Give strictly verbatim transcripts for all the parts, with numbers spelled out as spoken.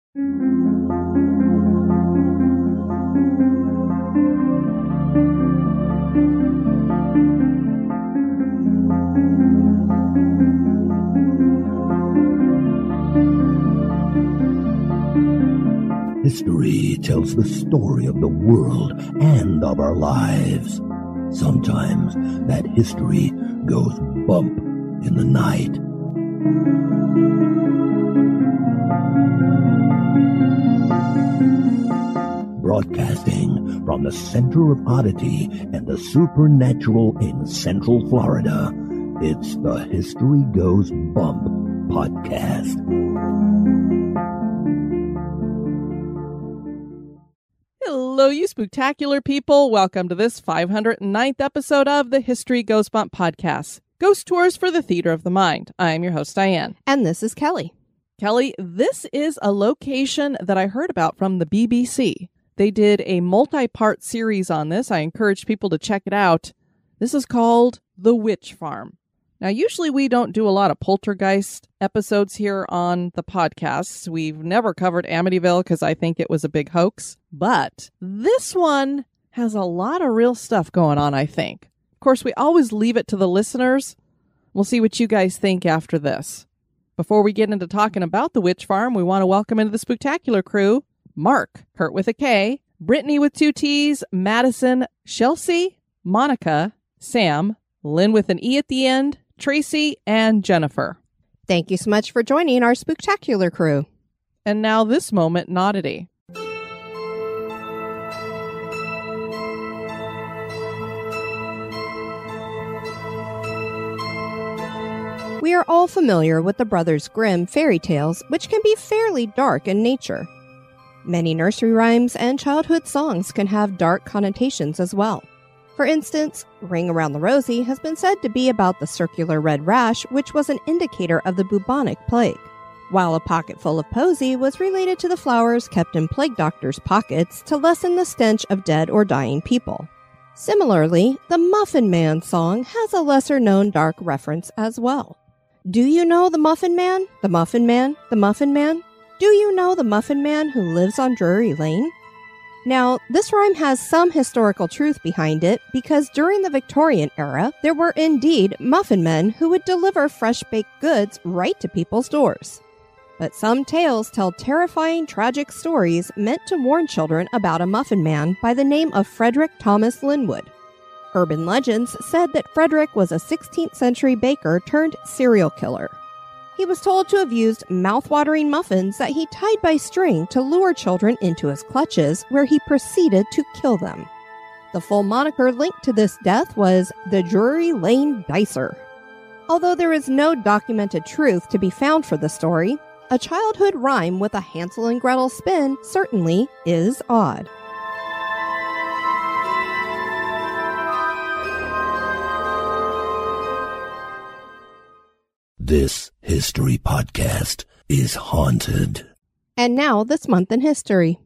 History tells the story of the world and of our lives. Sometimes that history goes bump in the night. Broadcasting from the center of oddity and the supernatural in Central Florida, it's the History Goes Bump podcast. Hello, you spooktacular people. Welcome to this five hundred ninth episode of the History Goes Bump podcast. Ghost Tours for the Theater of the Mind. I'm your host, Diane. And this is Kelly. Kelly, this is a location that I heard about from the B B C. They did a multi-part series on this. I encourage people to check it out. This is called The Witch Farm. Now, usually we don't do a lot of poltergeist episodes here on the podcasts. We've never covered Amityville because I think it was a big hoax. But this one has a lot of real stuff going on, I think. Of course, we always leave it to the listeners. We'll see what you guys think after this. Before we get into talking about the Witch Farm, we want to welcome into the Spooktacular crew, Mark, Kurt with a K, Brittany with two T's, Madison, Chelsea, Monica, Sam, Lynn with an E at the end, Tracy, and Jennifer. Thank you so much for joining our Spooktacular crew. And now this moment in oddity. We are all familiar with the Brothers Grimm fairy tales, which can be fairly dark in nature. Many nursery rhymes and childhood songs can have dark connotations as well. For instance, Ring Around the Rosie has been said to be about the circular red rash, which was an indicator of the bubonic plague, while A Pocket Full of Posy was related to the flowers kept in plague doctors' pockets to lessen the stench of dead or dying people. Similarly, the Muffin Man song has a lesser-known dark reference as well. Do you know the Muffin Man? The Muffin Man? The Muffin Man? Do you know the Muffin Man who lives on Drury Lane? Now, this rhyme has some historical truth behind it because during the Victorian era, there were indeed muffin men who would deliver fresh-baked goods right to people's doors. But some tales tell terrifying, tragic stories meant to warn children about a muffin man by the name of Frederick Thomas Linwood. Urban legends said that Frederick was a sixteenth century baker turned serial killer. He was told to have used mouth-watering muffins that he tied by string to lure children into his clutches, where he proceeded to kill them. The full moniker linked to this death was the Drury Lane Dicer. Although there is no documented truth to be found for the story, a childhood rhyme with a Hansel and Gretel spin certainly is odd. This history podcast is haunted. And now, this month in history.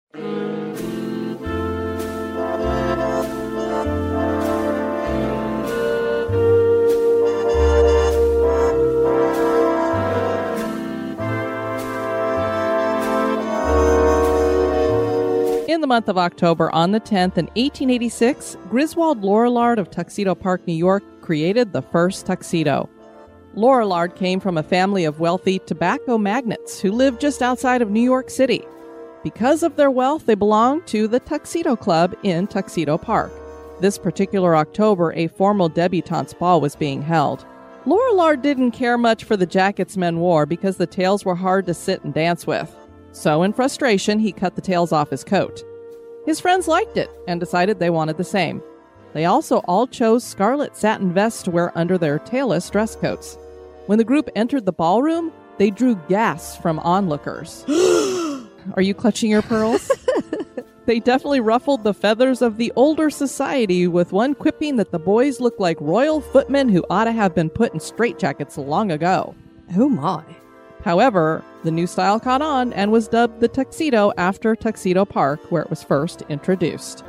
In the month of October, on the tenth, in eighteen eighty-six, Griswold Lorillard of Tuxedo Park, New York, created the first tuxedo. Lorillard came from a family of wealthy tobacco magnates who lived just outside of New York City. Because of their wealth, they belonged to the Tuxedo Club in Tuxedo Park. This particular October, a formal debutante's ball was being held. Lorillard didn't care much for the jackets men wore because the tails were hard to sit and dance with. So in frustration, he cut the tails off his coat. His friends liked it and decided they wanted the same. They also all chose scarlet satin vests to wear under their tailless dress coats. When the group entered the ballroom, they drew gasps from onlookers. Are you clutching your pearls? They definitely ruffled the feathers of the older society, with one quipping that the boys looked like royal footmen who ought to have been put in straitjackets long ago. Oh my. However, the new style caught on and was dubbed the tuxedo after Tuxedo Park, where it was first introduced.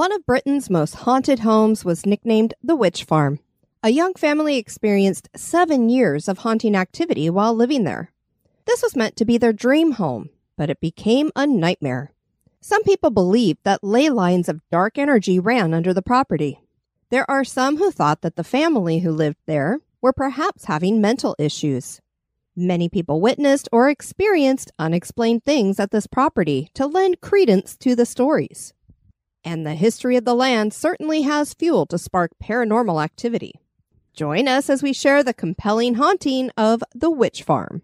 One of Britain's most haunted homes was nicknamed the Witch Farm. A young family experienced seven years of haunting activity while living there. This was meant to be their dream home, but it became a nightmare. Some people believed that ley lines of dark energy ran under the property. There are some who thought that the family who lived there were perhaps having mental issues. Many people witnessed or experienced unexplained things at this property to lend credence to the stories. And the history of the land certainly has fuel to spark paranormal activity. Join us as we share the compelling haunting of the Witch Farm.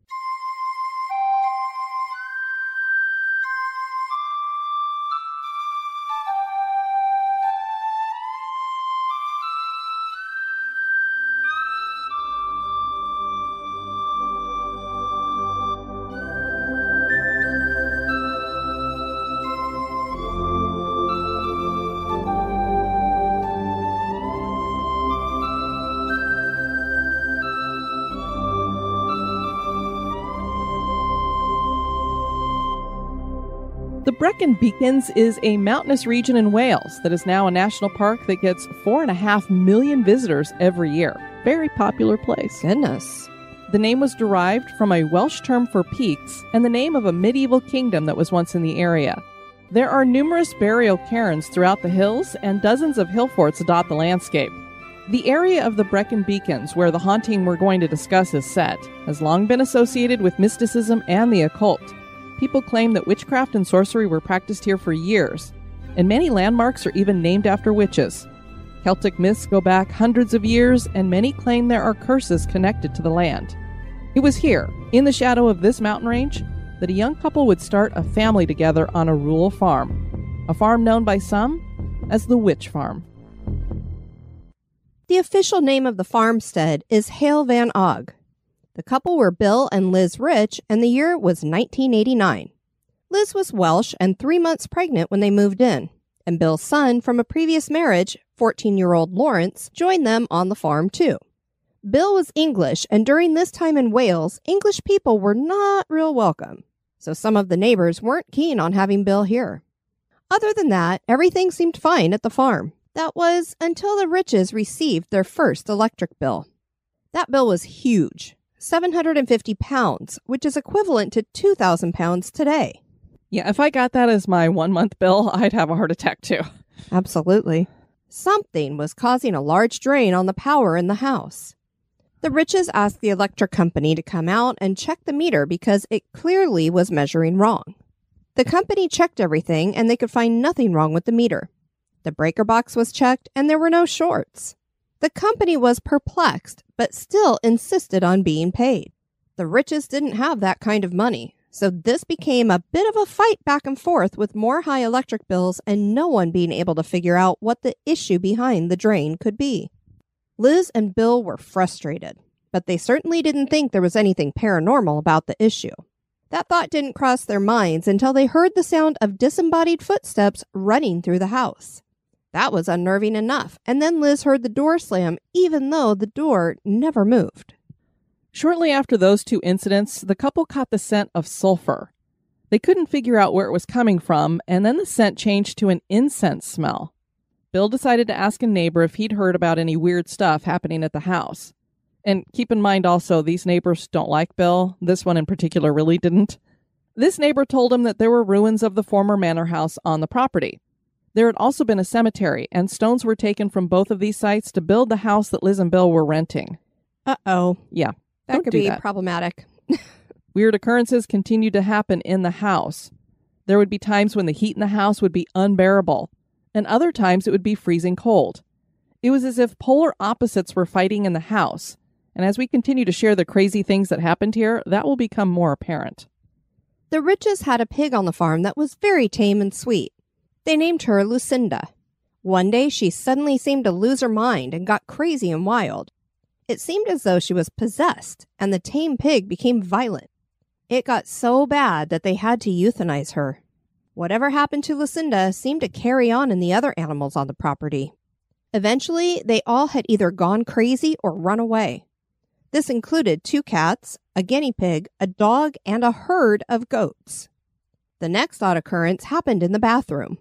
The Brecon Beacons is a mountainous region in Wales that is now a national park that gets four and a half million visitors every year. Very popular place. Goodness. The name was derived from a Welsh term for peaks and the name of a medieval kingdom that was once in the area. There are numerous burial cairns throughout the hills, and dozens of hill forts dot the landscape. The area of the Brecon Beacons, where the haunting we're going to discuss is set, has long been associated with mysticism and the occult. People claim that witchcraft and sorcery were practiced here for years, and many landmarks are even named after witches. Celtic myths go back hundreds of years, and many claim there are curses connected to the land. It was here, in the shadow of this mountain range, that a young couple would start a family together on a rural farm, a farm known by some as the Witch Farm. The official name of the farmstead is Hale Van Og. The couple were Bill and Liz Rich, and the year was nineteen eighty-nine. Liz was Welsh and three months pregnant when they moved in, and Bill's son from a previous marriage, fourteen-year-old Lawrence, joined them on the farm too. Bill was English, and during this time in Wales, English people were not real welcome, so some of the neighbors weren't keen on having Bill here. Other than that, everything seemed fine at the farm. That was until the Riches received their first electric bill. That bill was huge. seven hundred fifty pounds, which is equivalent to two thousand pounds today. Yeah, if I got that as my one-month bill, I'd have a heart attack too. Absolutely. Something was causing a large drain on the power in the house. The Riches asked the electric company to come out and check the meter because it clearly was measuring wrong. The company checked everything and they could find nothing wrong with the meter. The breaker box was checked and there were no shorts. The company was perplexed, but still insisted on being paid. The Riches didn't have that kind of money, so this became a bit of a fight back and forth with more high electric bills and no one being able to figure out what the issue behind the drain could be. Liz and Bill were frustrated, but they certainly didn't think there was anything paranormal about the issue. That thought didn't cross their minds until they heard the sound of disembodied footsteps running through the house. That was unnerving enough, and then Liz heard the door slam, even though the door never moved. Shortly after those two incidents, the couple caught the scent of sulfur. They couldn't figure out where it was coming from, and then the scent changed to an incense smell. Bill decided to ask a neighbor if he'd heard about any weird stuff happening at the house. And keep in mind also, these neighbors don't like Bill. This one in particular really didn't. This neighbor told him that there were ruins of the former manor house on the property. There had also been a cemetery, and stones were taken from both of these sites to build the house that Liz and Bill were renting. Uh-oh. Yeah. That don't could do be that. problematic. Weird occurrences continued to happen in the house. There would be times when the heat in the house would be unbearable, and other times it would be freezing cold. It was as if polar opposites were fighting in the house, and as we continue to share the crazy things that happened here, that will become more apparent. The Riches had a pig on the farm that was very tame and sweet. They named her Lucinda. One day she suddenly seemed to lose her mind and got crazy and wild. It seemed as though she was possessed, and the tame pig became violent. It got so bad that they had to euthanize her. Whatever happened to Lucinda seemed to carry on in the other animals on the property. Eventually, they all had either gone crazy or run away. This included two cats, a guinea pig, a dog, and a herd of goats. The next odd occurrence happened in the bathroom.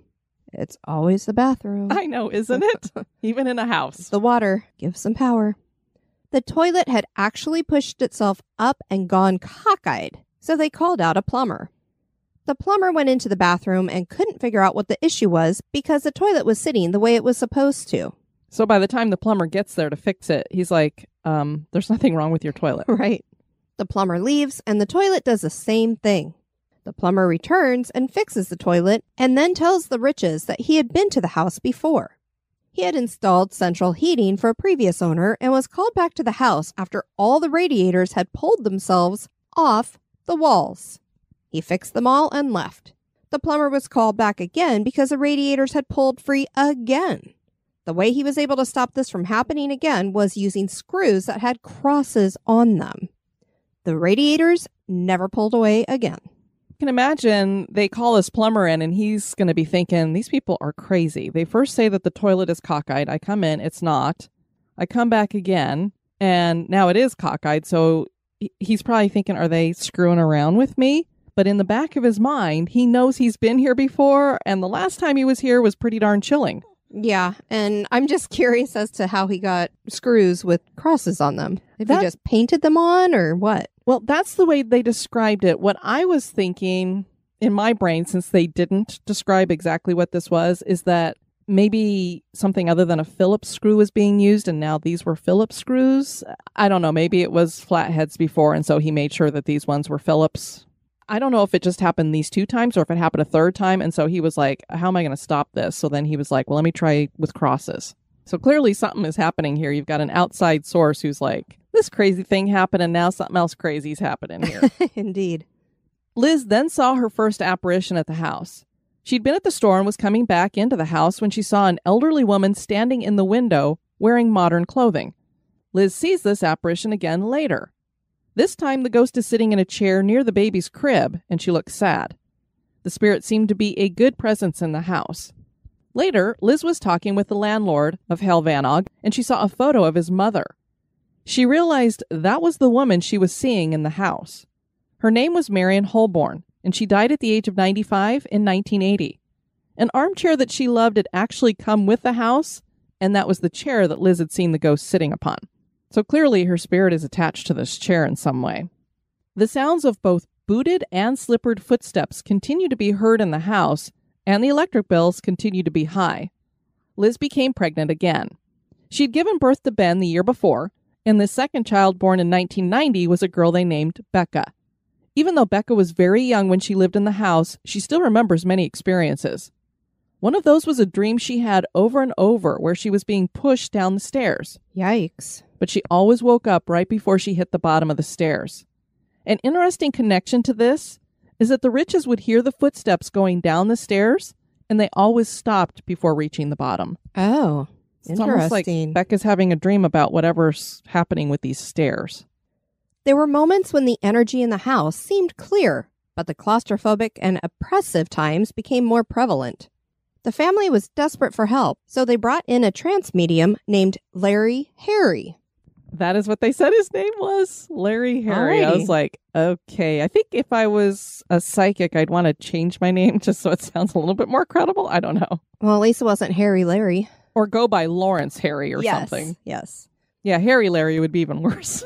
It's always the bathroom. I know, isn't it? Even in a house. The water gives some power. The toilet had actually pushed itself up and gone cockeyed, so they called out a plumber. The plumber went into the bathroom and couldn't figure out what the issue was because the toilet was sitting the way it was supposed to. So by the time the plumber gets there to fix it, he's like, um, there's nothing wrong with your toilet. Right. The plumber leaves and the toilet does the same thing. The plumber returns and fixes the toilet and then tells the Riches that he had been to the house before. He had installed central heating for a previous owner and was called back to the house after all the radiators had pulled themselves off the walls. He fixed them all and left. The plumber was called back again because the radiators had pulled free again. The way he was able to stop this from happening again was using screws that had crosses on them. The radiators never pulled away again. You can imagine they call this plumber in and he's going to be thinking, these people are crazy. They first say that the toilet is cockeyed. I come in, it's not. I come back again, and now it is cockeyed. So he's probably thinking, are they screwing around with me? But in the back of his mind, he knows he's been here before, and the last time he was here was pretty darn chilling. Yeah, and I'm just curious as to how he got screws with crosses on them. If that, he just painted them on or what? Well, that's the way they described it. What I was thinking in my brain, since they didn't describe exactly what this was, is that maybe something other than a Phillips screw was being used, and now these were Phillips screws. I don't know. Maybe it was flatheads before, and so he made sure that these ones were Phillips. I don't know if it just happened these two times or if it happened a third time. And so he was like, how am I going to stop this? So then he was like, well, let me try with crosses. So clearly something is happening here. You've got an outside source who's like, this crazy thing happened and now something else crazy is happening here. Indeed. Liz then saw her first apparition at the house. She'd been at the store and was coming back into the house when she saw an elderly woman standing in the window wearing modern clothing. Liz sees this apparition again later. This time, the ghost is sitting in a chair near the baby's crib, and she looks sad. The spirit seemed to be a good presence in the house. Later, Liz was talking with the landlord of Helvannog, and she saw a photo of his mother. She realized that was the woman she was seeing in the house. Her name was Marion Holborn, and she died at the age of ninety-five in nineteen eighty. An armchair that she loved had actually come with the house, and that was the chair that Liz had seen the ghost sitting upon. So clearly her spirit is attached to this chair in some way. The sounds of both booted and slippered footsteps continue to be heard in the house, and the electric bills continue to be high. Liz became pregnant again. She'd given birth to Ben the year before, and the second child, born in nineteen ninety, was a girl they named Becca. Even though Becca was very young when she lived in the house, she still remembers many experiences. One of those was a dream she had over and over where she was being pushed down the stairs. Yikes. But she always woke up right before she hit the bottom of the stairs. An interesting connection to this is that the Riches would hear the footsteps going down the stairs, and they always stopped before reaching the bottom. Oh, it's interesting. Almost like Becca's having a dream about whatever's happening with these stairs. There were moments when the energy in the house seemed clear, but the claustrophobic and oppressive times became more prevalent. The family was desperate for help, so they brought in a trance medium named Larry Harry. That is what they said his name was, Larry Harry. Alrighty. I was like, okay, I think if I was a psychic, I'd want to change my name just so it sounds a little bit more credible. I don't know. Well, at least it wasn't Harry Larry. Or go by Lawrence Harry or yes, something. Yes. Yeah, Harry Larry would be even worse.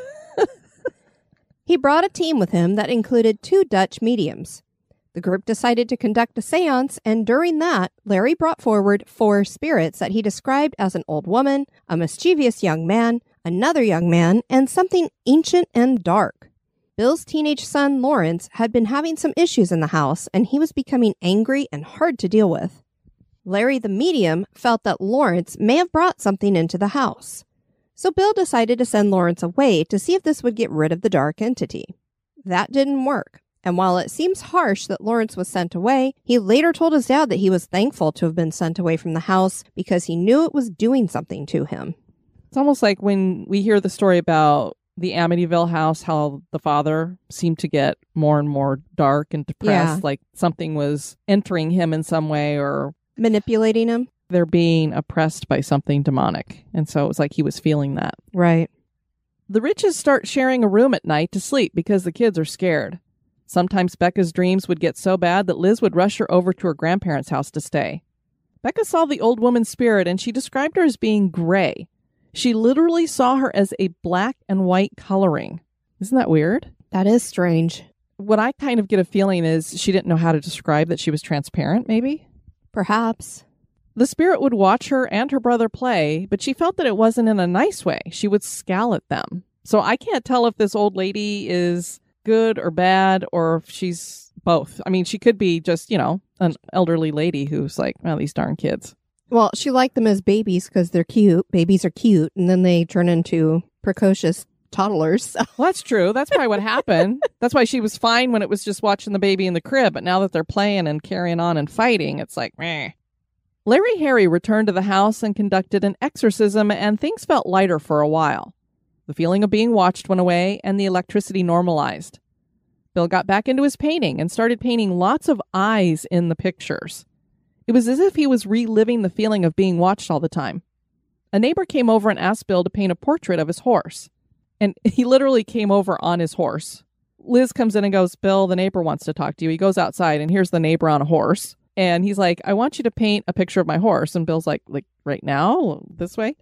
He brought a team with him that included two Dutch mediums. The group decided to conduct a seance, and during that, Larry brought forward four spirits that he described as an old woman, a mischievous young man, another young man, and something ancient and dark. Bill's teenage son, Lawrence, had been having some issues in the house, and he was becoming angry and hard to deal with. Larry, the medium, felt that Lawrence may have brought something into the house. So Bill decided to send Lawrence away to see if this would get rid of the dark entity. That didn't work. And while it seems harsh that Lawrence was sent away, he later told his dad that he was thankful to have been sent away from the house because he knew it was doing something to him. It's almost like when we hear the story about the Amityville house, how the father seemed to get more and more dark and depressed, Yeah. like something was entering him in some way or Manipulating him? they're being oppressed by something demonic. And so it was like he was feeling that. Right. The Riches start sharing a room at night to sleep because the kids are scared. Sometimes Becca's dreams would get so bad that Liz would rush her over to her grandparents' house to stay. Becca saw the old woman's spirit, and she described her as being gray. She literally saw her as a black and white coloring. Isn't that weird? That is strange. What I kind of get a feeling is she didn't know how to describe that she was transparent, maybe? Perhaps. The spirit would watch her and her brother play, but she felt that it wasn't in a nice way. She would scowl at them. So I can't tell if this old lady is good or bad, or if she's both. I mean, she could be just, you know, an elderly lady who's like, well, these darn kids. Well, she liked them as babies because they're cute. Babies are cute, and then they turn into precocious toddlers. Well, that's true. That's probably what happened. That's why she was fine when it was just watching the baby in the crib. But now that they're playing and carrying on and fighting, it's like, meh. Larry Harry returned to the house and conducted an exorcism, and things felt lighter for a while. The feeling of being watched went away, and the electricity normalized. Bill got back into his painting and started painting lots of eyes in the pictures. It was as if he was reliving the feeling of being watched all the time. A neighbor came over and asked Bill to paint a portrait of his horse. And he literally came over on his horse. Liz comes in and goes, Bill, the neighbor wants to talk to you. He goes outside, and here's the neighbor on a horse. And he's like, I want you to paint a picture of my horse. And Bill's like, like right now? This way?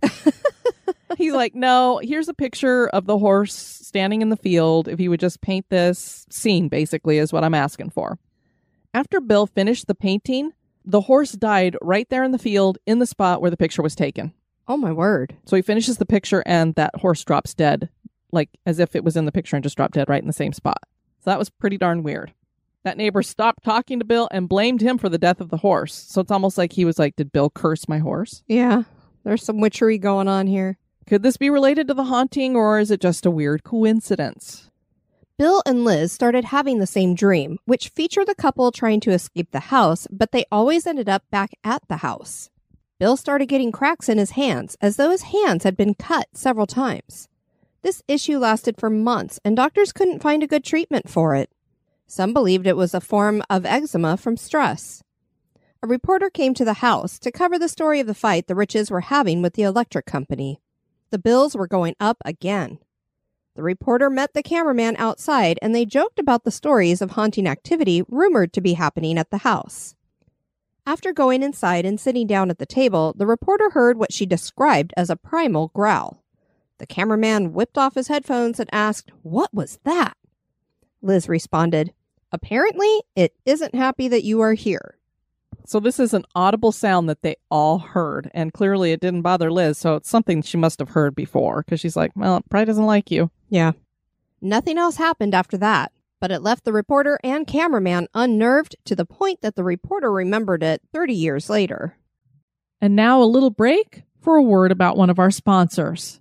He's like, no, here's a picture of the horse standing in the field. If you would just paint this scene, basically, is what I'm asking for. After Bill finished the painting, the horse died right there in the field in the spot where the picture was taken. Oh, my word. So he finishes the picture, and that horse drops dead, like as if it was in the picture and just dropped dead right in the same spot. So that was pretty darn weird. That neighbor stopped talking to Bill and blamed him for the death of the horse. So it's almost like he was like, did Bill curse my horse? Yeah, there's some witchery going on here. Could this be related to the haunting, or is it just a weird coincidence? Bill and Liz started having the same dream, which featured the couple trying to escape the house, but they always ended up back at the house. Bill started getting cracks in his hands, as though his hands had been cut several times. This issue lasted for months, and doctors couldn't find a good treatment for it. Some believed it was a form of eczema from stress. A reporter came to the house to cover the story of the fight the Riches were having with the electric company. The bills were going up again. The reporter met the cameraman outside, and they joked about the stories of haunting activity rumored to be happening at the house. After going inside and sitting down at the table, the reporter heard what she described as a primal growl. The cameraman whipped off his headphones and asked, "What was that?" Liz responded, "Apparently, it isn't happy that you are here." So this is an audible sound that they all heard, and clearly it didn't bother Liz, so it's something she must have heard before, because she's like, well, it probably doesn't like you. Yeah. Nothing else happened after that, but it left the reporter and cameraman unnerved to the point that the reporter remembered it thirty years later. And now a little break for a word about one of our sponsors.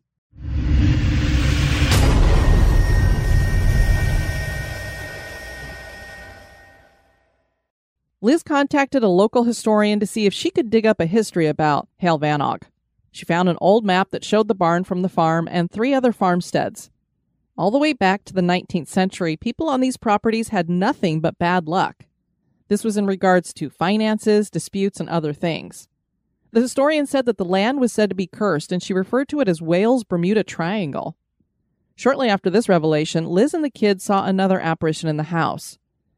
Liz contacted a local historian to see if she could dig up a history about Hale Vanog. She found an old map that showed the barn from the farm and three other farmsteads. All the way back to the nineteenth century, people on these properties had nothing but bad luck. This was in regards to finances, disputes, and other things. The historian said that the land was said to be cursed, and she referred to it as Wales Bermuda Triangle. Shortly after this revelation, Liz and the kids saw another apparition in the house.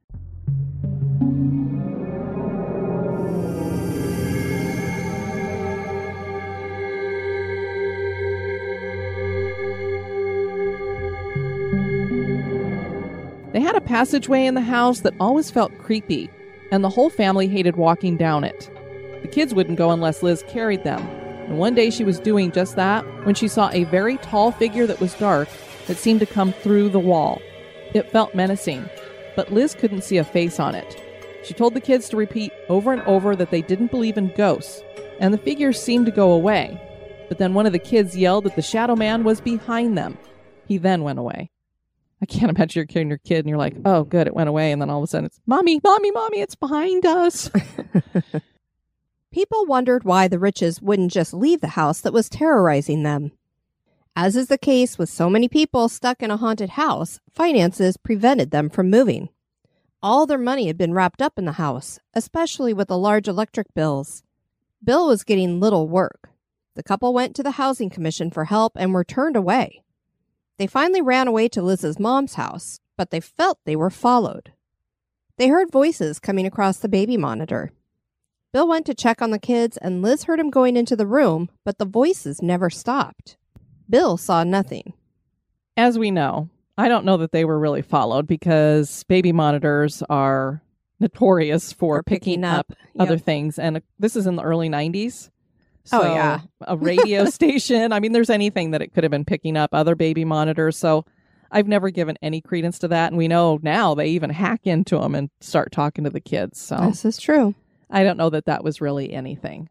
They had a passageway in the house that always felt creepy, and the whole family hated walking down it. The kids wouldn't go unless Liz carried them, and one day she was doing just that when she saw a very tall figure that was dark that seemed to come through the wall. It felt menacing, but Liz couldn't see a face on it. She told the kids to repeat over and over that they didn't believe in ghosts, and the figure seemed to go away. But then one of the kids yelled that the shadow man was behind them. He then went away. I can't imagine you're carrying your kid and you're like, oh, good, it went away. And then all of a sudden it's, Mommy, Mommy, Mommy, it's behind us. People wondered why the Riches wouldn't just leave the house that was terrorizing them. As is the case with so many people stuck in a haunted house, finances prevented them from moving. All their money had been wrapped up in the house, especially with the large electric bills. Bill was getting little work. The couple went to the Housing Commission for help and were turned away. They finally ran away to Liz's mom's house, but they felt they were followed. They heard voices coming across the baby monitor. Bill went to check on the kids, and Liz heard him going into the room, but the voices never stopped. Bill saw nothing. As we know, I don't know that they were really followed because baby monitors are notorious for, for picking, picking up, up other yep. things. And this is in the early nineties. So oh, yeah. a radio station. I mean, there's anything that it could have been picking up, other baby monitors. So I've never given any credence to that. And we know now they even hack into them and start talking to the kids. So this is true. I don't know that that was really anything.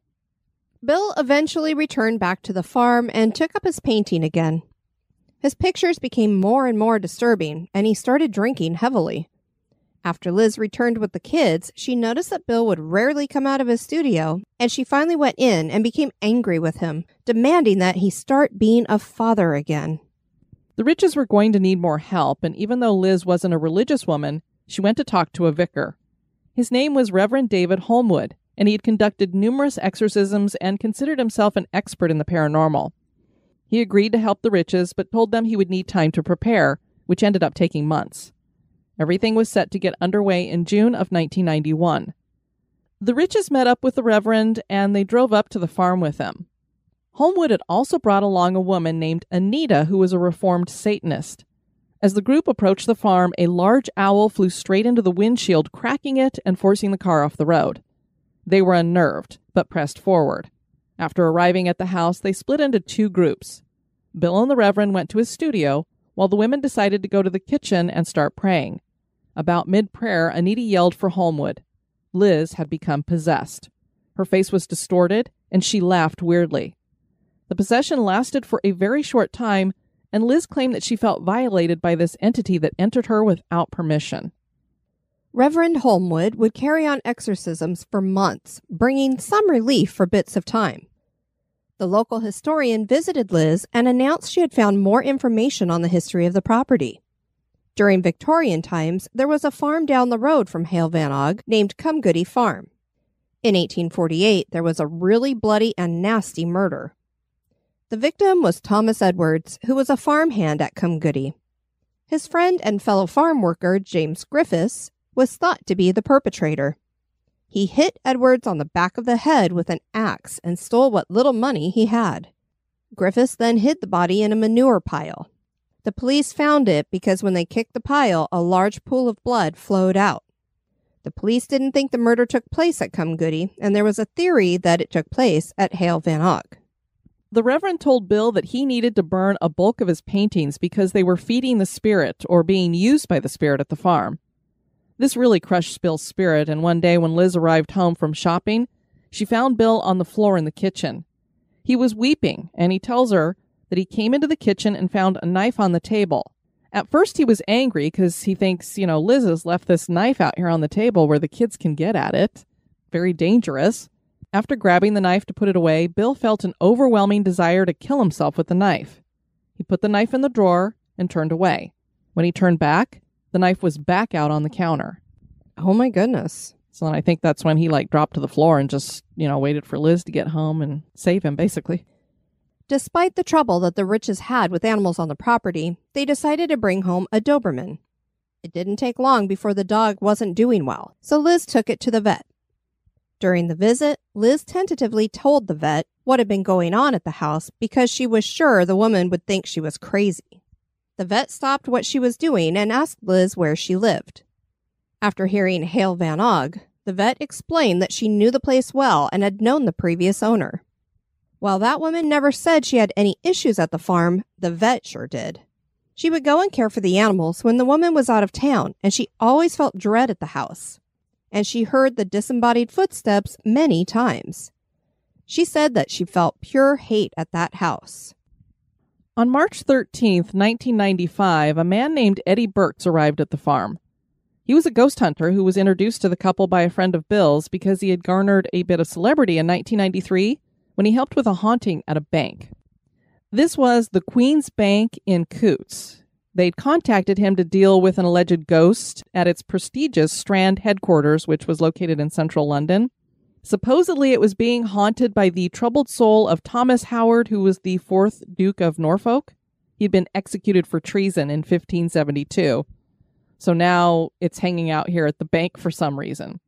Bill eventually returned back to the farm and took up his painting again. His pictures became more and more disturbing, and he started drinking heavily. After Liz returned with the kids, she noticed that Bill would rarely come out of his studio, and she finally went in and became angry with him, demanding that he start being a father again. The Riches were going to need more help, and even though Liz wasn't a religious woman, she went to talk to a vicar. His name was Reverend David Holmwood, and he had conducted numerous exorcisms and considered himself an expert in the paranormal. He agreed to help the Riches, but told them he would need time to prepare, which ended up taking months. Everything was set to get underway in June of nineteen ninety-one. The Riches met up with the Reverend, and they drove up to the farm with him. Holmwood had also brought along a woman named Anita, who was a reformed Satanist. As the group approached the farm, a large owl flew straight into the windshield, cracking it and forcing the car off the road. They were unnerved, but pressed forward. After arriving at the house, they split into two groups. Bill and the Reverend went to his studio, while the women decided to go to the kitchen and start praying. About mid-prayer, Anita yelled for Holmwood. Liz had become possessed. Her face was distorted, and she laughed weirdly. The possession lasted for a very short time, and Liz claimed that she felt violated by this entity that entered her without permission. Reverend Holmwood would carry on exorcisms for months, bringing some relief for bits of time. The local historian visited Liz and announced she had found more information on the history of the property. During Victorian times, there was a farm down the road from Hale Van Og named Cumgoody Farm. In eighteen forty-eight, there was a really bloody and nasty murder. The victim was Thomas Edwards, who was a farmhand at Cumgoody. His friend and fellow farm worker, James Griffiths, was thought to be the perpetrator. He hit Edwards on the back of the head with an axe and stole what little money he had. Griffiths then hid the body in a manure pile. The police found it because when they kicked the pile, a large pool of blood flowed out. The police didn't think the murder took place at Cumgoody, and there was a theory that it took place at Hale Van Og. The Reverend told Bill that he needed to burn a bulk of his paintings because they were feeding the spirit or being used by the spirit at the farm. This really crushed Bill's spirit, and one day when Liz arrived home from shopping, she found Bill on the floor in the kitchen. He was weeping, and he tells her that he came into the kitchen and found a knife on the table. At first he was angry because he thinks, you know, Liz has left this knife out here on the table where the kids can get at it. Very dangerous. After grabbing the knife to put it away, Bill felt an overwhelming desire to kill himself with the knife. He put the knife in the drawer and turned away. When he turned back, the knife was back out on the counter. Oh my goodness. So then I think that's when he like dropped to the floor and just, you know, waited for Liz to get home and save him, basically. Despite the trouble that the Riches had with animals on the property, they decided to bring home a Doberman. It didn't take long before the dog wasn't doing well, so Liz took it to the vet. During the visit, Liz tentatively told the vet what had been going on at the house because she was sure the woman would think she was crazy. The vet stopped what she was doing and asked Liz where she lived. After hearing Hale Van Og, the vet explained that she knew the place well and had known the previous owner. While that woman never said she had any issues at the farm, the vet sure did. She would go and care for the animals when the woman was out of town, and she always felt dread at the house. And she heard the disembodied footsteps many times. She said that she felt pure hate at that house. On March thirteenth, nineteen ninety-five, a man named Eddie Burks arrived at the farm. He was a ghost hunter who was introduced to the couple by a friend of Bill's because he had garnered a bit of celebrity in nineteen ninety-three when he helped with a haunting at a bank. This was the Queen's Bank in Coutts. They'd contacted him to deal with an alleged ghost at its prestigious Strand headquarters, which was located in central London. Supposedly, it was being haunted by the troubled soul of Thomas Howard, who was the fourth Duke of Norfolk. He'd been executed for treason in fifteen seventy-two. So now it's hanging out here at the bank for some reason.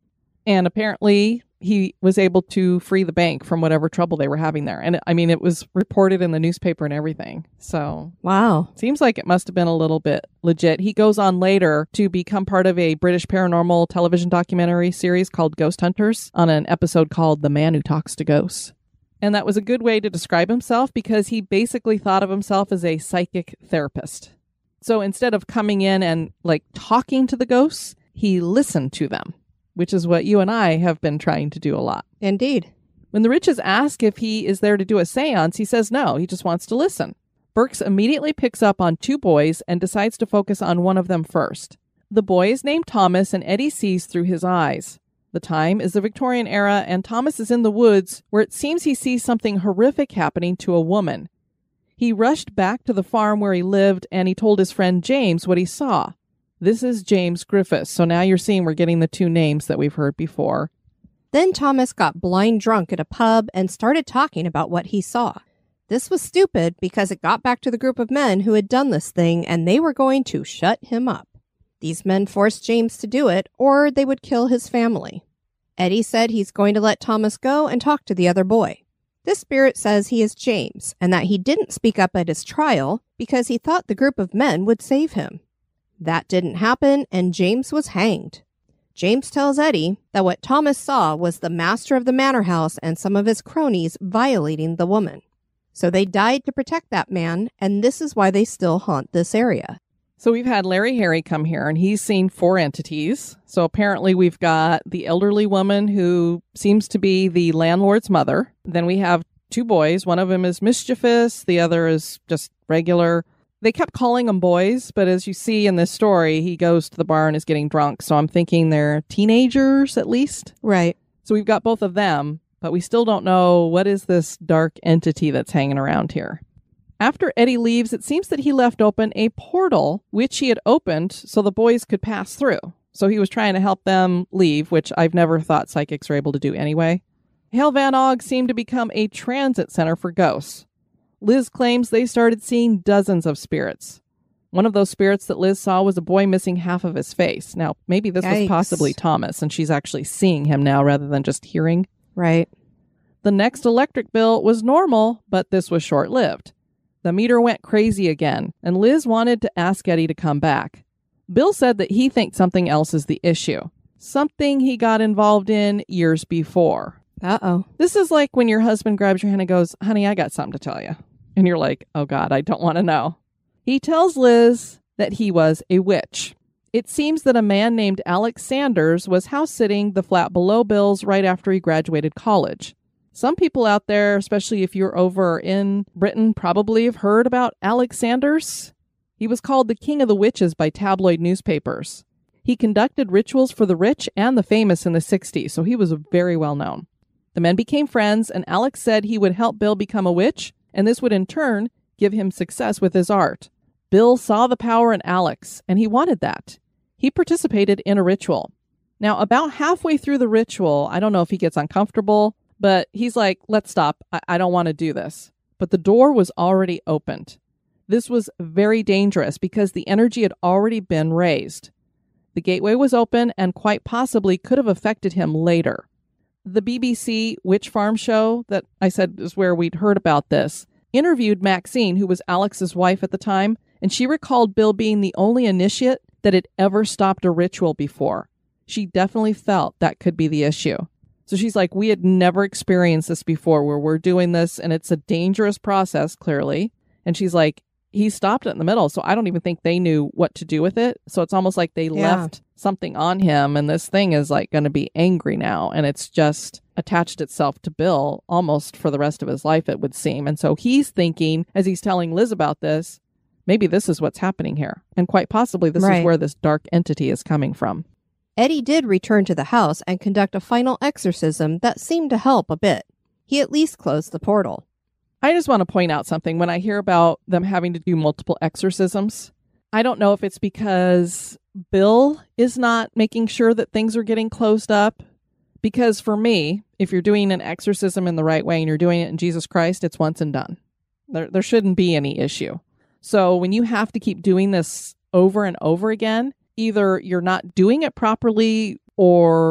And apparently he was able to free the bank from whatever trouble they were having there. And I mean, it was reported in the newspaper and everything. So wow. Seems like it must have been a little bit legit. He goes on later to become part of a British paranormal television documentary series called Ghost Hunters on an episode called The Man Who Talks to Ghosts. And that was a good way to describe himself because he basically thought of himself as a psychic therapist. So instead of coming in and like talking to the ghosts, he listened to them, which is what you and I have been trying to do a lot. Indeed. When the Riches ask if he is there to do a seance, he says no, he just wants to listen. Burks immediately picks up on two boys and decides to focus on one of them first. The boy is named Thomas, and Eddie sees through his eyes. The time is the Victorian era, and Thomas is in the woods where it seems he sees something horrific happening to a woman. He rushed back to the farm where he lived, and he told his friend James what he saw. This is James Griffiths, so now you're seeing we're getting the two names that we've heard before. Then Thomas got blind drunk at a pub and started talking about what he saw. This was stupid because it got back to the group of men who had done this thing, and they were going to shut him up. These men forced James to do it, or they would kill his family. Eddie said he's going to let Thomas go and talk to the other boy. This spirit says he is James, and that he didn't speak up at his trial because he thought the group of men would save him. That didn't happen, and James was hanged. James tells Eddie that what Thomas saw was the master of the manor house and some of his cronies violating the woman. So they died to protect that man, and this is why they still haunt this area. So we've had Larry Harry come here, and he's seen four entities. So apparently we've got the elderly woman who seems to be the landlord's mother. Then we have two boys. One of them is mischievous. The other is just regular. They kept calling them boys, but as you see in this story, he goes to the bar and is getting drunk. So I'm thinking they're teenagers at least. Right. So we've got both of them, but we still don't know what is this dark entity that's hanging around here. After Eddie leaves, it seems that he left open a portal, which he had opened so the boys could pass through. So he was trying to help them leave, which I've never thought psychics were able to do anyway. Hale Van Og seemed to become a transit center for ghosts. Liz claims they started seeing dozens of spirits. One of those spirits that Liz saw was a boy missing half of his face. Now, maybe this Yikes. was possibly Thomas, and she's actually seeing him now rather than just hearing. Right. The next electric bill was normal, but this was short-lived. The meter went crazy again, and Liz wanted to ask Eddie to come back. Bill said that he thinks something else is the issue. Something he got involved in years before. Uh-oh. This is like when your husband grabs your hand and goes, honey, I got something to tell you. And you're like, oh God, I don't want to know. He tells Liz that he was a witch. It seems that a man named Alex Sanders was house-sitting the flat below Bill's right after he graduated college. Some people out there, especially if you're over in Britain, probably have heard about Alex Sanders. He was called the King of the Witches by tabloid newspapers. He conducted rituals for the rich and the famous in the sixties, so he was very well known. The men became friends, and Alex said he would help Bill become a witch, and this would in turn give him success with his art. Bill saw the power in Alex, and he wanted that. He participated in a ritual. Now, about halfway through the ritual, I don't know if he gets uncomfortable, but he's like, let's stop. I, I don't want to do this. But the door was already opened. This was very dangerous because the energy had already been raised. The gateway was open and quite possibly could have affected him later. The B B C Witch Farm show that I said is where we'd heard about this interviewed Maxine, who was Alex's wife at the time, and she recalled Bill being the only initiate that had ever stopped a ritual before. She definitely felt that could be the issue. So she's like, we had never experienced this before where we're doing this and it's a dangerous process, clearly. And she's like, he stopped it in the middle. So I don't even think they knew what to do with it. So it's almost like they yeah. left something on him and this thing is like going to be angry now. And it's just attached itself to Bill almost for the rest of his life, it would seem. And so he's thinking, as he's telling Liz about this, maybe this is what's happening here. And quite possibly this right. is where this dark entity is coming from. Eddie did return to the house and conduct a final exorcism that seemed to help a bit. He at least closed the portal. I just want to point out something. When I hear about them having to do multiple exorcisms, I don't know if it's because Bill is not making sure that things are getting closed up. Because for me, if you're doing an exorcism in the right way and you're doing it in Jesus Christ, it's once and done. There, there shouldn't be any issue. So when you have to keep doing this over and over again, either you're not doing it properly or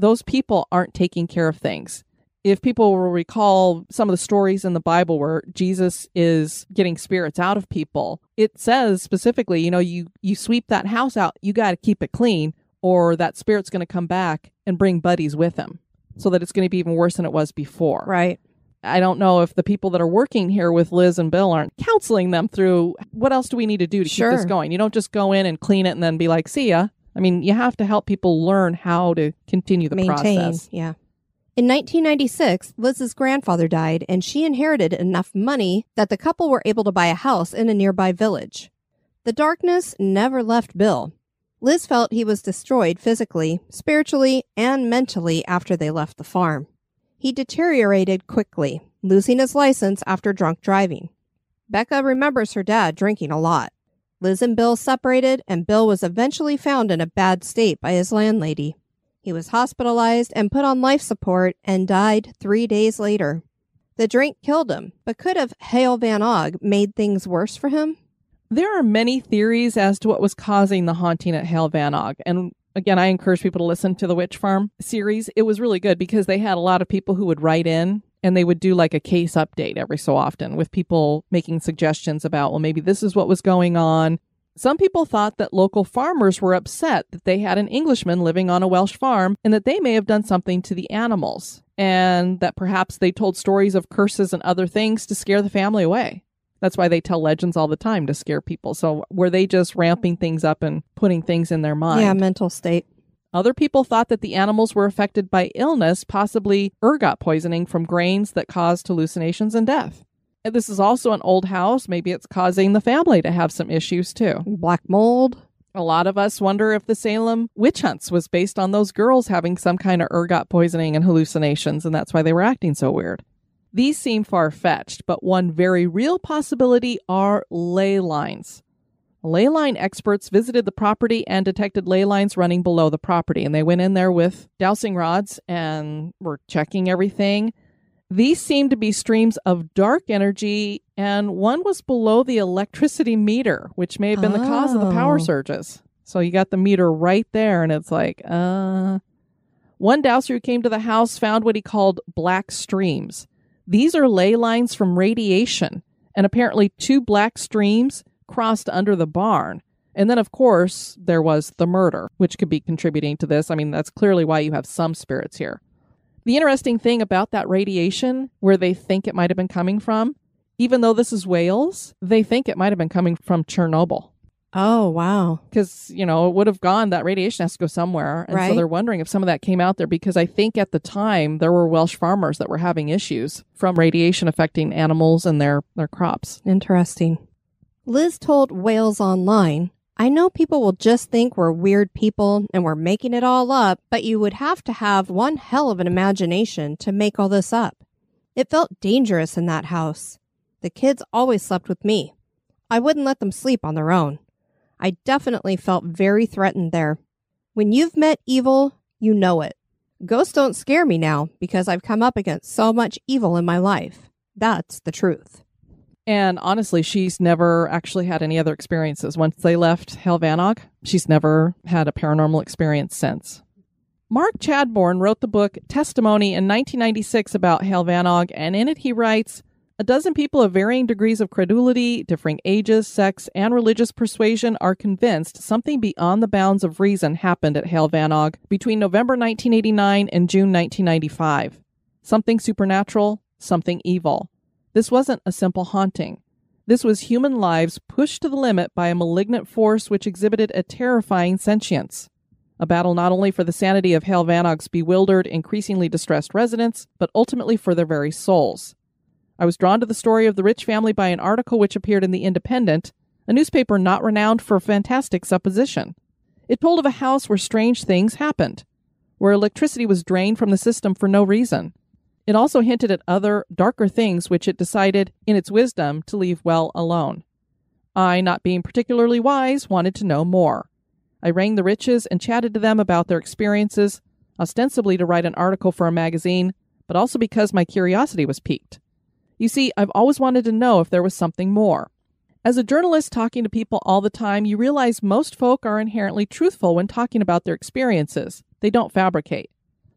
those people aren't taking care of things. If people will recall some of the stories in the Bible where Jesus is getting spirits out of people, it says specifically, you know, you, you sweep that house out, you got to keep it clean, or that spirit's going to come back and bring buddies with him so that it's going to be even worse than it was before. Right. I don't know if the people that are working here with Liz and Bill aren't counseling them through what else do we need to do to Sure. keep this going. You don't just go in and clean it and then be like, see ya. I mean, you have to help people learn how to continue the Maintain. process. Yeah. In nineteen ninety-six, Liz's grandfather died, and she inherited enough money that the couple were able to buy a house in a nearby village. The darkness never left Bill. Liz felt he was destroyed physically, spiritually, and mentally after they left the farm. He deteriorated quickly, losing his license after drunk driving. Becca remembers her dad drinking a lot. Liz and Bill separated, and Bill was eventually found in a bad state by his landlady. He was hospitalized and put on life support and died three days later. The drink killed him, but could have Hale Van Og made things worse for him? There are many theories as to what was causing the haunting at Hale Van Og. And again, I encourage people to listen to the Witch Farm series. It was really good because they had a lot of people who would write in and they would do like a case update every so often with people making suggestions about, well, maybe this is what was going on. Some people thought that local farmers were upset that they had an Englishman living on a Welsh farm and that they may have done something to the animals, and that perhaps they told stories of curses and other things to scare the family away. That's why they tell legends all the time, to scare people. So were they just ramping things up and putting things in their mind? Yeah, mental state. Other people thought that the animals were affected by illness, possibly ergot poisoning from grains that caused hallucinations and death. This is also an old house. Maybe it's causing the family to have some issues too. Black mold. A lot of us wonder if the Salem witch hunts was based on those girls having some kind of ergot poisoning and hallucinations, and that's why they were acting so weird. These seem far-fetched, but one very real possibility are ley lines. Ley line experts visited the property and detected ley lines running below the property, and they went in there with dowsing rods and were checking everything. These seemed to be streams of dark energy, and one was below the electricity meter, which may have been oh. the cause of the power surges. So you got the meter right there, and it's like, uh... One dowser who came to the house found what he called black streams. These are ley lines from radiation, and apparently two black streams crossed under the barn. And then, of course, there was the murder, which could be contributing to this. I mean, that's clearly why you have some spirits here. The interesting thing about that radiation, where they think it might have been coming from, even though this is Wales, they think it might have been coming from Chernobyl. Oh, wow. Because, you know, it would have gone, that radiation has to go somewhere. And right. so they're wondering if some of that came out there, because I think at the time there were Welsh farmers that were having issues from radiation affecting animals and their, their crops. Interesting. Liz told Wales Online, I know people will just think we're weird people and we're making it all up, but you would have to have one hell of an imagination to make all this up. It felt dangerous in that house. The kids always slept with me. I wouldn't let them sleep on their own. I definitely felt very threatened there. When you've met evil, you know it. Ghosts don't scare me now because I've come up against so much evil in my life. That's the truth. And honestly, she's never actually had any other experiences. Once they left Hale Van Og, she's never had a paranormal experience since. Mark Chadbourne wrote the book Testimony in nineteen ninety-six about Hale Van Og, and in it he writes, a dozen people of varying degrees of credulity, differing ages, sex, and religious persuasion are convinced something beyond the bounds of reason happened at Hale Van Og between November nineteen eighty-nine and June nineteen ninety-five. Something supernatural, something evil. This wasn't a simple haunting. This was human lives pushed to the limit by a malignant force which exhibited a terrifying sentience. A battle not only for the sanity of Hale Van Og's bewildered, increasingly distressed residents, but ultimately for their very souls. I was drawn to the story of the Rich family by an article which appeared in The Independent, a newspaper not renowned for fantastic supposition. It told of a house where strange things happened, where electricity was drained from the system for no reason. It also hinted at other, darker things which it decided, in its wisdom, to leave well alone. I, not being particularly wise, wanted to know more. I rang the Riches and chatted to them about their experiences, ostensibly to write an article for a magazine, but also because my curiosity was piqued. You see, I've always wanted to know if there was something more. As a journalist talking to people all the time, you realize most folk are inherently truthful when talking about their experiences. They don't fabricate.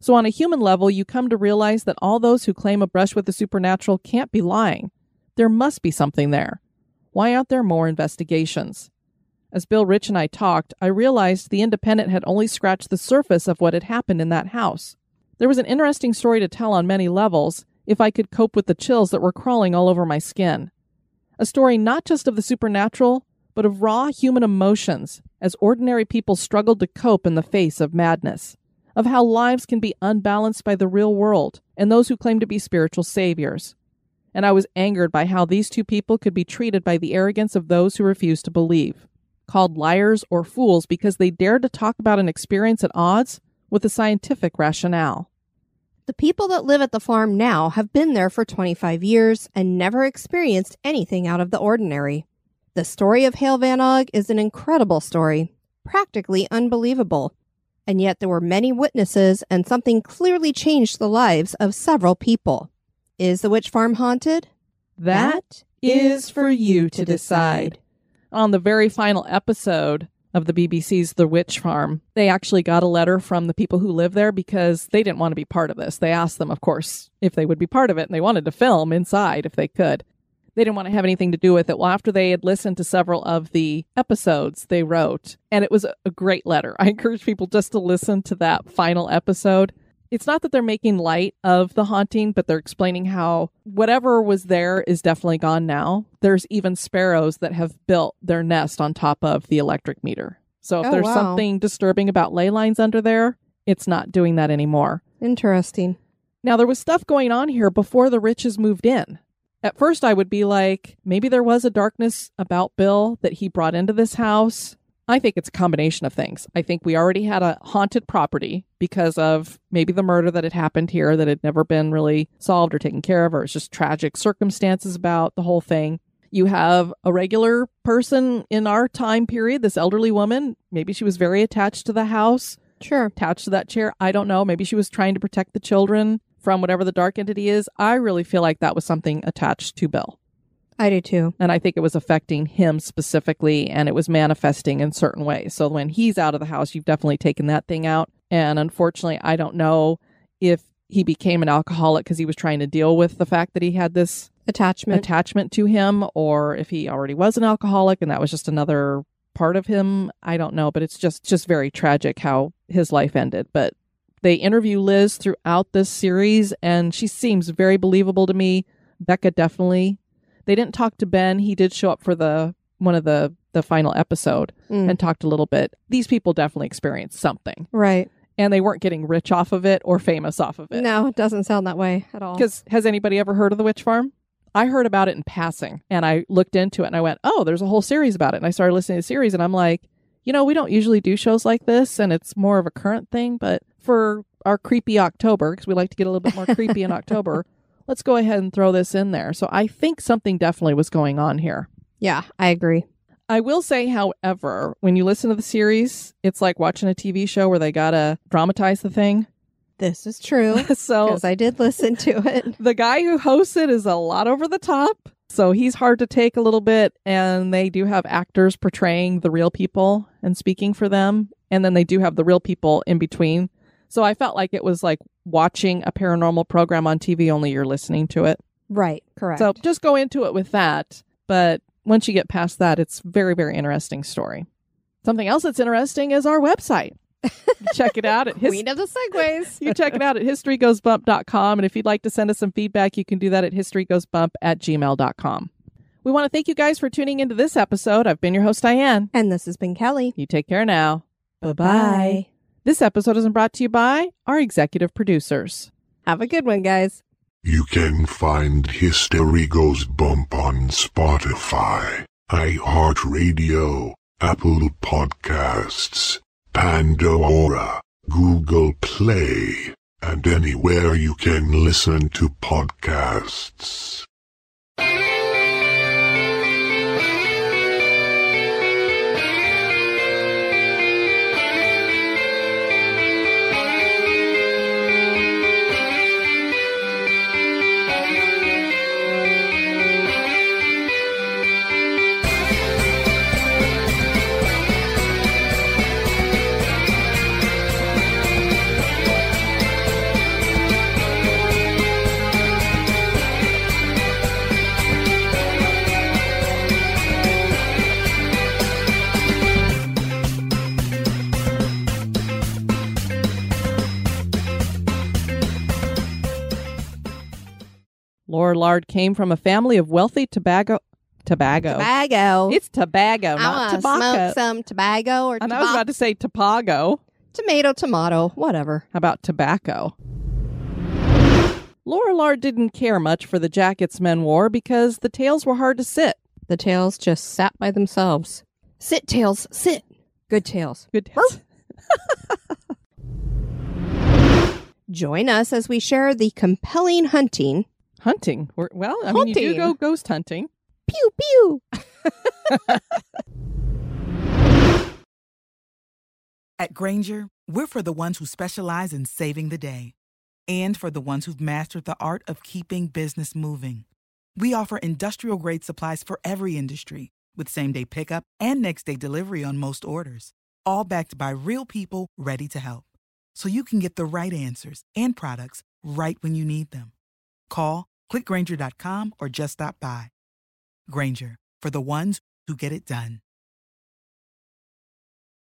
So on a human level, you come to realize that all those who claim a brush with the supernatural can't be lying. There must be something there. Why aren't there more investigations? As Bill Rich and I talked, I realized the Independent had only scratched the surface of what had happened in that house. There was an interesting story to tell on many levels, if I could cope with the chills that were crawling all over my skin. A story not just of the supernatural, but of raw human emotions, as ordinary people struggled to cope in the face of madness, of how lives can be unbalanced by the real world and those who claim to be spiritual saviors. And I was angered by how these two people could be treated by the arrogance of those who refused to believe, called liars or fools because they dared to talk about an experience at odds with the scientific rationale. The people that live at the farm now have been there for twenty-five years and never experienced anything out of the ordinary. The story of Hale Van Og is an incredible story, practically unbelievable. And yet there were many witnesses and something clearly changed the lives of several people. Is the witch farm haunted? That is for you to decide. On the very final episode of the B B C's The Witch Farm, they actually got a letter from the people who live there because they didn't want to be part of this. They asked them, of course, if they would be part of it, and they wanted to film inside if they could. They didn't want to have anything to do with it. Well, after they had listened to several of the episodes, they wrote, and it was a great letter. I encourage people just to listen to that final episode. It's not that they're making light of the haunting, but they're explaining how whatever was there is definitely gone now. There's even sparrows that have built their nest on top of the electric meter. So if Oh, there's wow. something disturbing about ley lines under there, it's not doing that anymore. Interesting. Now, there was stuff going on here before the Riches moved in. At first, I would be like, maybe there was a darkness about Bill that he brought into this house. I think it's a combination of things. I think we already had a haunted property because of maybe the murder that had happened here that had never been really solved or taken care of, or it's just tragic circumstances about the whole thing. You have a regular person in our time period, this elderly woman. Maybe she was very attached to the house, Sure. attached to that chair. I don't know. Maybe she was trying to protect the children from whatever the dark entity is. I really feel like that was something attached to Bill. I do too. And I think it was affecting him specifically, and it was manifesting in certain ways. So when he's out of the house, you've definitely taken that thing out. And unfortunately, I don't know if he became an alcoholic because he was trying to deal with the fact that he had this Attachment. attachment to him, or if he already was an alcoholic and that was just another part of him. I don't know, but it's just, just very tragic how his life ended. But they interview Liz throughout this series, and she seems very believable to me. Becca definitely. They didn't talk to Ben. He did show up for the one of the, the final episode Mm. and talked a little bit. These people definitely experienced something, Right. and they weren't getting rich off of it or famous off of it. No, it doesn't sound that way at all. Because has anybody ever heard of the Witch Farm? I heard about it in passing, and I looked into it, and I went, oh, there's a whole series about it. And I started listening to the series, and I'm like, you know, we don't usually do shows like this, and it's more of a current thing. But for our creepy October, because we like to get a little bit more creepy in October, let's go ahead and throw this in there. So I think something definitely was going on here. Yeah, I agree. I will say, however, when you listen to the series, it's like watching a T V show where they got to dramatize the thing. This is true. So Because I did listen to it. the guy who hosts it is a lot over the top. So he's hard to take a little bit. And they do have actors portraying the real people and speaking for them. And then they do have the real people in between. So I felt like it was like watching a paranormal program on T V, only you're listening to it. Right. Correct. So just go into it with that. But once you get past that, it's very, very interesting story. Something else that's interesting is our website. Check it out at his- Queen of the segues. You check it out at history goes bump dot com. And if you'd like to send us some feedback, you can do that at history goes bump at gmail dot com. We want to thank you guys for tuning into this episode. I've been your host, Diane. And this has been Kelly. You take care now. Bye-bye. This episode is brought to you by our executive producers. Have a good one, guys. You can find History Goes Bump on Spotify, iHeartRadio, Apple Podcasts, Pandora, Google Play, and anywhere you can listen to podcasts. Lorillard came from a family of wealthy Tobago... Tobago. Tobago. It's Tobago, I not want to tobacco. smoke some Tobago or And I was toba- about to say Tobago. tomato, tomato, whatever. How about tobacco? Lorillard didn't care much for the jackets men wore because the tails were hard to sit. The tails just sat by themselves. Sit, tails, sit. Good tails. Good tails. Join us as we share the compelling hunting. Hunting. We're, well, I mean, you do Hunting. go ghost hunting. Pew, pew. At Granger, we're for the ones who specialize in saving the day and for the ones who've mastered the art of keeping business moving. We offer industrial-grade supplies for every industry with same-day pickup and next-day delivery on most orders, all backed by real people ready to help. So you can get the right answers and products right when you need them. Call, click Granger dot com, or just stop by. Granger, for the ones who get it done.